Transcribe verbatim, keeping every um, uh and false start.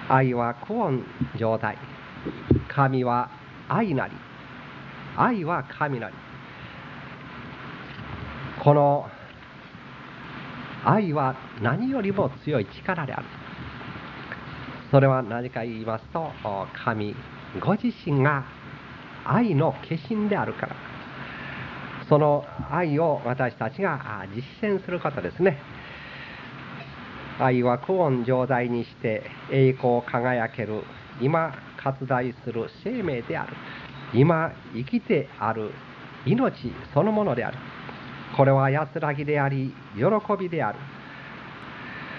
愛は久遠常在。神は愛なり。愛は神なり。この愛は何よりも強い力である。それは何か言いますと、神ご自身が愛の化身であるから。その愛を私たちが実践することですね。愛は久遠常在にして栄光輝ける今活大する生命である。今生きてある命そのものである。これは安らぎであり喜びである。